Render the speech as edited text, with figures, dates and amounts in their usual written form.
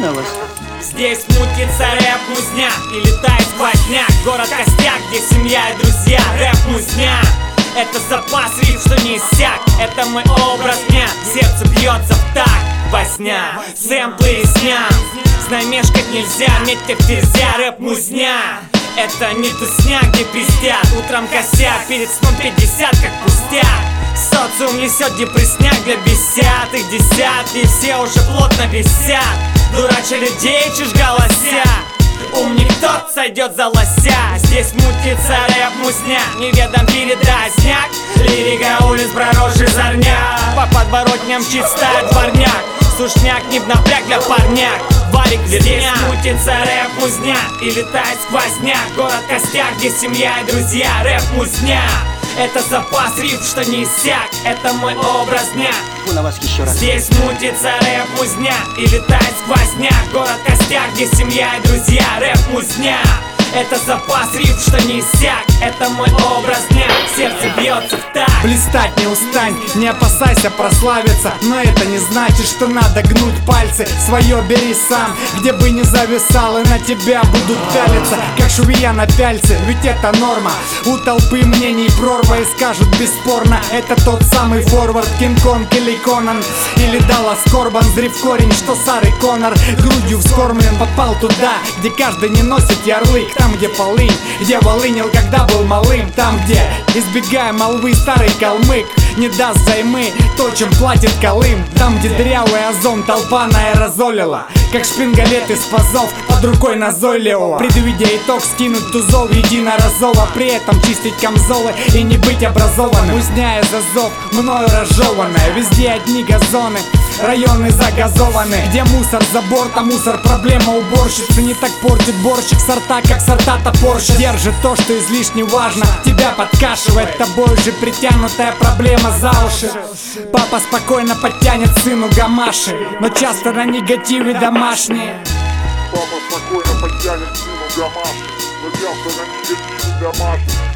на вас. Здесь мутится рэп-музня и летает сквозняк. Город Костяк, где семья и друзья. Рэп-музня — это запас риф, что не иссяк. Это мой образ дня, сердце бьется в такт во сня. Сэмплы из дня, знай, мешкать нельзя, метьте в ферзя. Рэп-музня — это не тусня, где пиздят. Утром косяк, перед сном 50, как пустяк. Социум несет депрессняк для бесят. Их десятки, все уже плотно висят. Дурача людей, чушь голося. Умник тот сойдет за лося. Здесь мутится рэп-музня, неведом передозняк. Лирика улиц, проросший зорняк. По подворотням чисто дворняк. Сушняк не в напряг для парняк. Варик здесь мутится рэп-музня и летает сквозняк. Город Костяк, где семья и друзья. Рэп-музня — это запас риф, что не иссяк. Это мой образ дня. На вас еще раз. Здесь мутится рэп-музня и летает сквозняк. Город Костяк, где семья и друзья. Рэп-музня — это запас риф, что не иссяк. Это мой образ дня, сердце бьется в такт. Блистать не устань, не опасайся прославиться. Но это не значит, что надо гнуть пальцы. Свое бери сам, где бы ни зависал, и на тебя будут пялиться, как шувия на пяльце, ведь это норма. У толпы мнений прорва и скажут бесспорно: это тот самый форвард, Кинг-Конг или Конан, или Даллас Корбан. Зри в корень, что Сары Коннор грудью вскормлен. Попал туда, где каждый не носит ярлык. Там, где полынь, где волынил, когда был малым. Там, где, избегая молвы, старый калмык не даст займы то, чем платит Колым. Там, где дырявый озон толпа наэрозолила, как шпингалет из пазов под рукой назойливого. Предвидя итог, скинуть тузов единоразово, при этом чистить камзолы и не быть образованным. Узняя за зов, мною разжеванное. Везде одни газоны, районы загазованы. Где мусор за бортом, мусор проблема уборщицы. Не так портит борщик сорта, как сорта топорщик. Держит то, что излишне важно, тебя подкашивает. Тобой же притянутая проблема за уши. Папа спокойно подтянет сыну гамаши, но часто на негативе домашние. Папа спокойно подтянет сыну гамаши, но часто на негативе домашние.